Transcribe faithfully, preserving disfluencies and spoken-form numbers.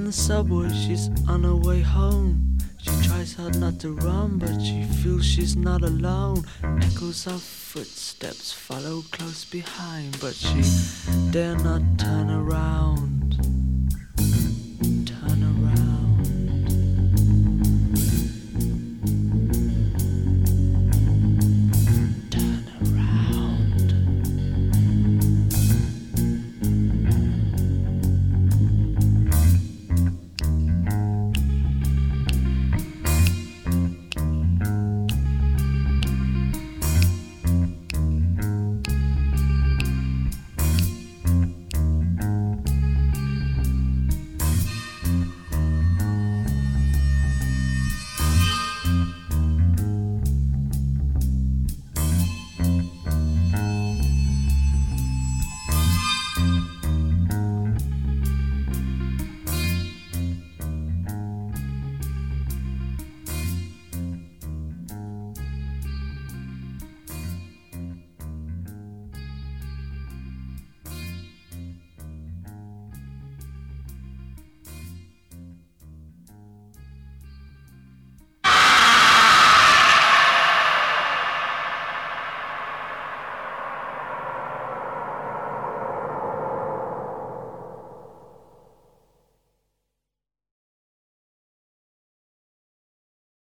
the subway, she's on her way home. She tries hard not to run, but she feels she's not alone. Echoes of footsteps follow close behind, but she dare not turn around.